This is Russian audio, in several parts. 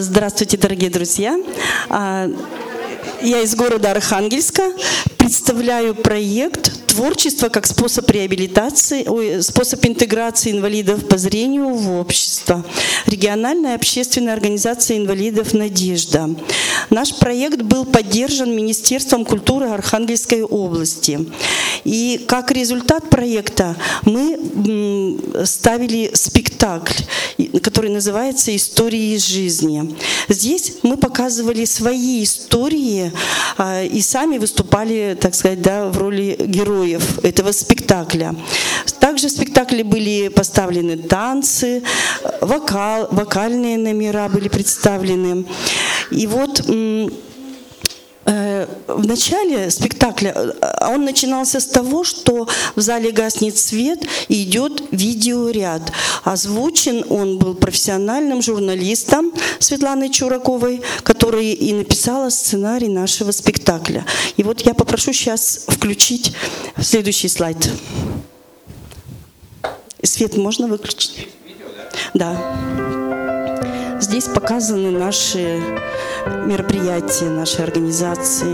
Здравствуйте, дорогие друзья! Я из города Архангельска. Представляю проект «Творчество как способ реабилитации, способ интеграции инвалидов по зрению в общество». Региональная общественная организация инвалидов «Надежда». Наш проект был поддержан Министерством культуры Архангельской области. И как результат проекта мы ставили спектакль, который называется «Истории из жизни». Здесь мы показывали свои истории и сами выступали, так сказать, в роли героев этого спектакля. Также в спектакле были поставлены танцы, вокальные номера были представлены. И вот в начале спектакля он начинался с того, что в зале гаснет свет и идет видеоряд. Озвучен он был профессиональным журналистом Светланой Чураковой, которая и написала сценарий нашего спектакля. И вот я попрошу сейчас включить следующий слайд. Свет можно выключить? Да. Здесь показаны наши мероприятия, наши организации.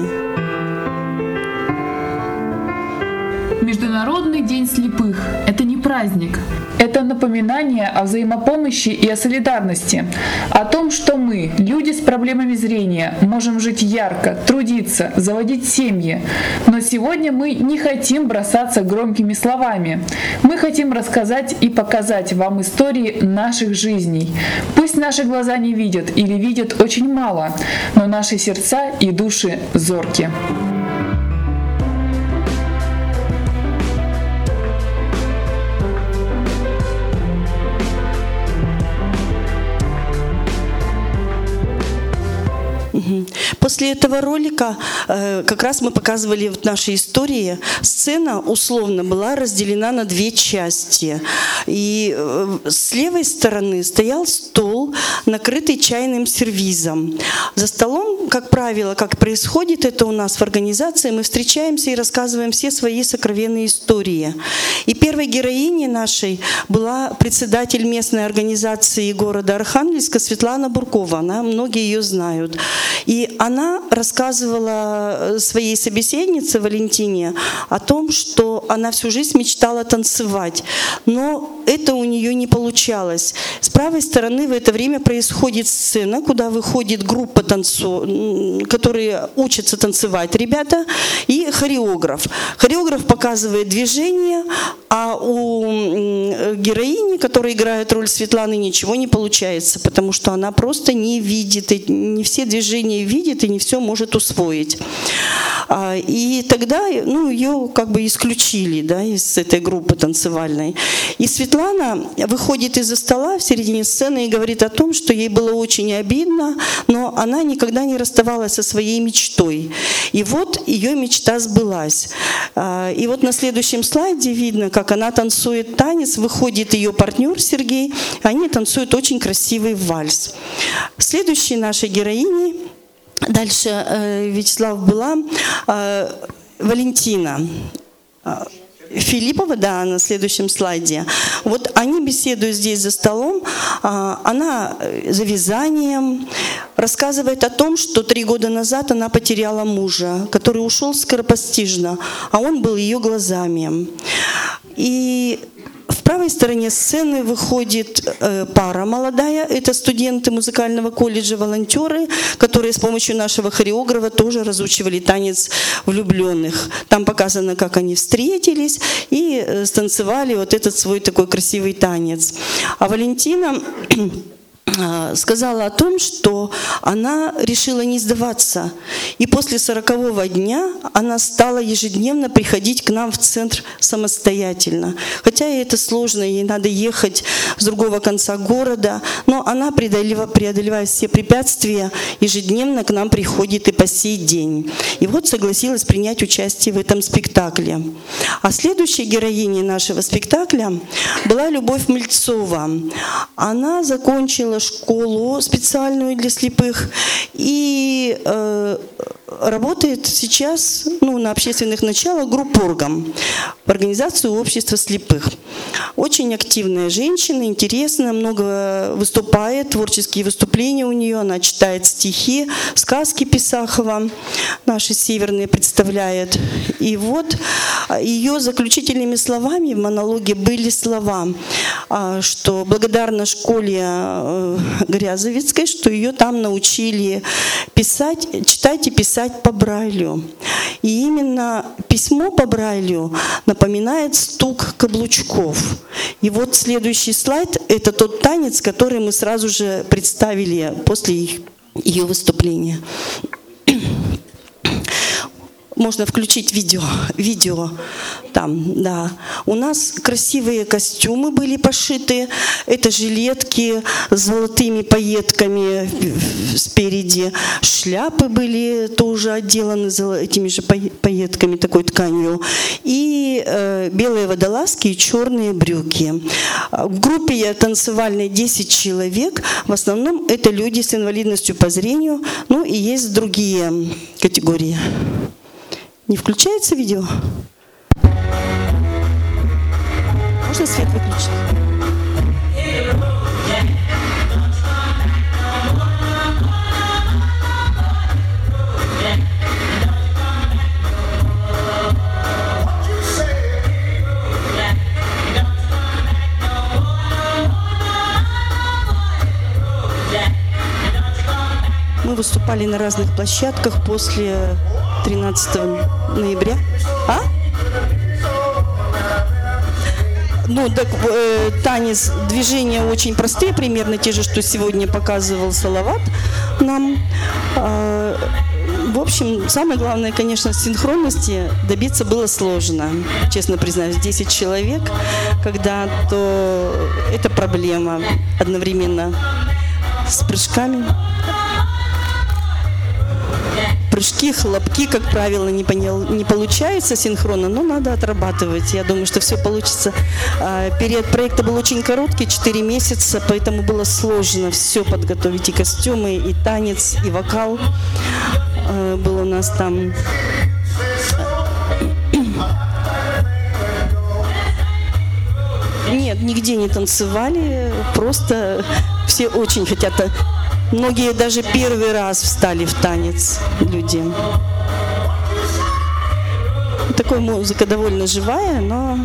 Международный день слепых – это не праздник. Это напоминание о взаимопомощи и о солидарности, о том, что мы, люди с проблемами зрения, можем жить ярко, трудиться, заводить семьи. Но сегодня мы не хотим бросаться громкими словами. Мы хотим рассказать и показать вам истории наших жизней. Пусть наши глаза не видят или видят очень мало, но наши сердца и души зорки. После этого ролика как раз мы показывали наши истории. Сцена условно была разделена на две части. И с левой стороны стоял стол, накрытый чайным сервизом. За столом, как правило, как происходит это у нас в организации, мы встречаемся и рассказываем все свои сокровенные истории. И первой героиней нашей была председатель местной организации города Архангельска Светлана Буркова. Многие ее знают. И она рассказывала своей собеседнице Валентине о том, что она всю жизнь мечтала танцевать, но это у нее не получалось. С правой стороны в это время происходит сцена, куда выходит группа которые учатся танцевать ребята, и хореограф. Хореограф показывает движение, а у героини, которая играет роль Светланы, ничего не получается, потому что она просто не видит, и не все движения видит и не все может усвоить. И тогда ее как бы исключили из этой группы танцевальной. И Светлана выходит из-за стола в середине сцены и говорит о том, что ей было очень обидно, но она никогда не расставалась со своей мечтой. И вот ее мечта сбылась. И вот на следующем слайде видно, как она танцует танец, выходит ее партнер Сергей, они танцуют очень красивый вальс. Следующей нашей героиней дальше Вячеслав была Валентина Филиппова, на следующем слайде. Вот они беседуют здесь за столом. Она за вязанием рассказывает о том, что 3 года назад она потеряла мужа, который ушел скоропостижно, а он был ее глазами. И в правой стороне сцены выходит пара молодая, это студенты музыкального колледжа, волонтеры, которые с помощью нашего хореографа тоже разучивали танец влюбленных. Там показано, как они встретились и станцевали вот этот свой такой красивый танец. А Валентина сказала о том, что она решила не сдаваться. И после 40-го дня она стала ежедневно приходить к нам в центр самостоятельно. Хотя и это сложно, ей надо ехать с другого конца города, но она, преодолевая все препятствия, ежедневно к нам приходит и по сей день. И вот согласилась принять участие в этом спектакле. А следующей героиней нашего спектакля была Любовь Мальцова. Она закончила школу специальную для слепых и работает сейчас на общественных началах группоргом в организации общества слепых. Очень активная женщина, интересная, много выступает, творческие выступления у нее, она читает стихи, сказки Писахова, наши северные представляет. И вот ее заключительными словами в монологе были слова, что благодарна школе Грязовицкой, что ее там научили писать, читать и писать по Брайлю. И именно письмо по Брайлю напоминает стук каблучков. И вот следующий слайд – это тот танец, который мы сразу же представили после ее выступления. Можно включить видео там, да. У нас красивые костюмы были пошиты. Это жилетки с золотыми пайетками спереди. Шляпы были тоже отделаны этими же пайетками, такой тканью. И белые водолазки и черные брюки. В группе танцевальной 10 человек. В основном это люди с инвалидностью по зрению. Ну и есть другие категории. Не включается видео? Можно свет выключить? Мы выступали на разных площадках после 13 ноября. Так, танец, движения очень простые, примерно те же, что сегодня показывал Салават нам. В общем, самое главное, конечно, синхронности добиться было сложно. Честно признаюсь, 10 человек, когда, то это проблема одновременно с прыжками. Прыжки, хлопки, как правило, не получается синхронно, но надо отрабатывать. Я думаю, что все получится. Период проекта был очень короткий, 4 месяца, поэтому было сложно все подготовить. И костюмы, и танец, и вокал был у нас там. Нет, нигде не танцевали, просто все очень хотят. Многие даже первый раз встали в танец, люди. Такая музыка довольно живая, но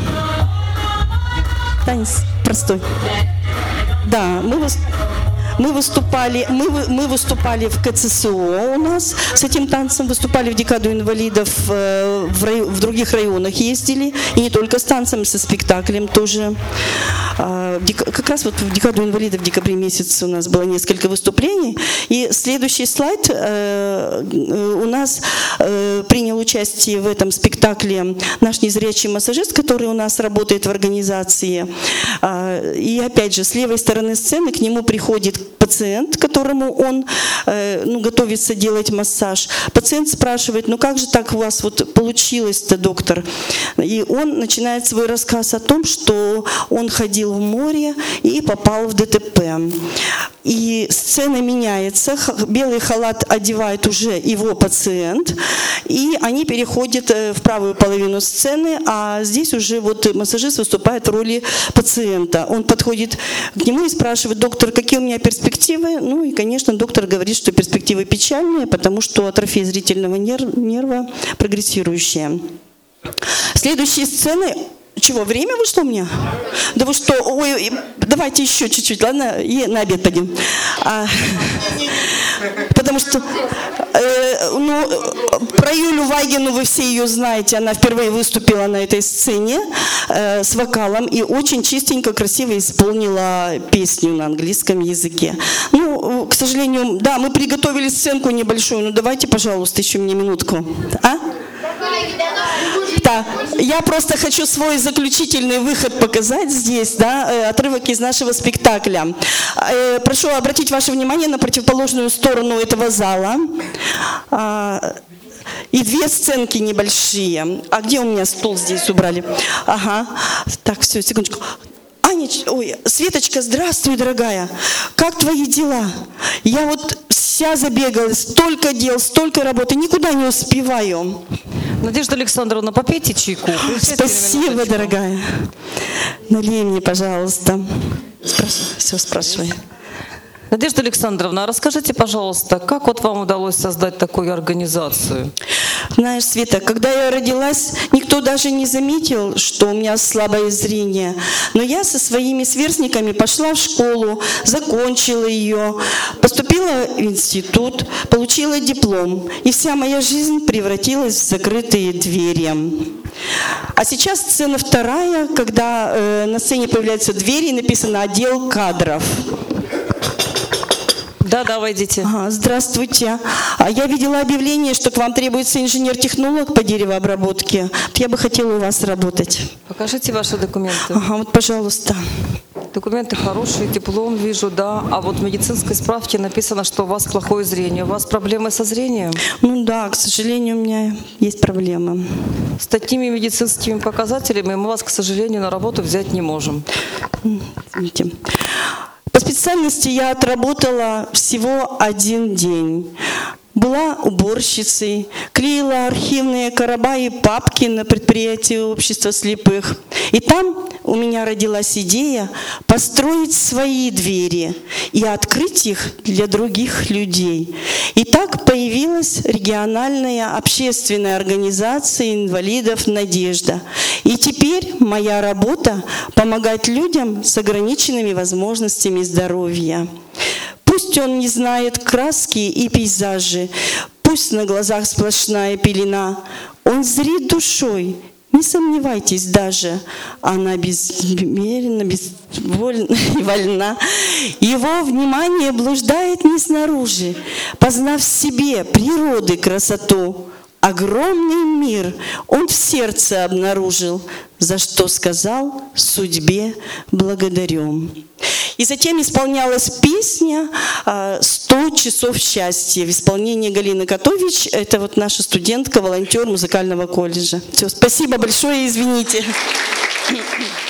танец простой. Да, мы выступали в КЦСО у нас с этим танцем, выступали в декаду инвалидов, в других районах ездили, и не только с танцем, со спектаклем тоже. Как раз вот в декаду инвалидов в декабре месяце у нас было несколько выступлений. И следующий слайд. У нас принял участие в этом спектакле наш незрячий массажист, который у нас работает в организации. И опять же, с левой стороны сцены к нему приходит пациент, которому он готовится делать массаж. Пациент спрашивает: как же так у вас вот получилось-то, доктор? И он начинает свой рассказ о том, что он ходил в море и попал в ДТП. И сцена меняется, белый халат одевает уже его пациент, и они переходят в правую половину сцены, а здесь уже вот массажист выступает в роли пациента. Он подходит к нему и спрашивает: доктор, какие у меня перспективы? Ну и, конечно, доктор говорит, что перспективы печальные, потому что атрофия зрительного нерва прогрессирующая. Следующие сцены. Чего, время вышло у меня? Да вы что? Ой, давайте еще чуть-чуть, ладно? И на обед пойдем. Потому что про Юлю Вайгину вы все ее знаете. Она впервые выступила на этой сцене с вокалом и очень чистенько, красиво исполнила песню на английском языке. К сожалению, да, мы приготовили сценку небольшую. Ну, давайте, пожалуйста, еще мне минутку. Да, я просто хочу свой заключительный выход показать здесь, да, отрывок из нашего спектакля. Прошу обратить ваше внимание на противоположную сторону этого зала. И две сценки небольшие. А где у меня стол здесь убрали? Ага. Так, все, секундочку. Светочка, здравствуй, дорогая. Как твои дела? Я вот вся забегалась, столько дел, столько работы, никуда не успеваю. Надежда Александровна, попейте чайку. Спасибо, дорогая. Налей мне, пожалуйста. Все, спрашивай. Надежда Александровна, а расскажите, пожалуйста, как вот вам удалось создать такую организацию? Знаешь, Света, когда я родилась, никто даже не заметил, что у меня слабое зрение. Но я со своими сверстниками пошла в школу, закончила ее, поступила в институт, получила диплом. И вся моя жизнь превратилась в закрытые двери. А сейчас сцена вторая, когда на сцене появляются двери и написано «Отдел кадров». Да, войдите. Ага, здравствуйте. Я видела объявление, что к вам требуется инженер-технолог по деревообработке. Я бы хотела у вас работать. Покажите ваши документы. Ага, вот, пожалуйста. Документы хорошие, диплом вижу, да. А вот в медицинской справке написано, что у вас плохое зрение. У вас проблемы со зрением? Ну да, к сожалению, у меня есть проблемы. С такими медицинскими показателями мы вас, к сожалению, на работу взять не можем. Извините. По специальности я отработала всего 1 день. Была уборщицей, клеила архивные короба и папки на предприятии общества слепых. И там у меня родилась идея построить свои двери и открыть их для других людей. И так появилась региональная общественная организация инвалидов «Надежда». И теперь моя работа – помогать людям с ограниченными возможностями здоровья. Пусть он не знает краски и пейзажи, пусть на глазах сплошная пелена, он зрит душой, не сомневайтесь даже, она безмерно, безвольна и вольна. Его внимание блуждает не снаружи, познав в себе природы красоту. Огромный мир он в сердце обнаружил, за что сказал судьбе благодарю. И затем исполнялась песня «100 часов счастья» в исполнении Галины Котович. Это вот наша студентка, волонтер музыкального колледжа. Все, спасибо большое, извините.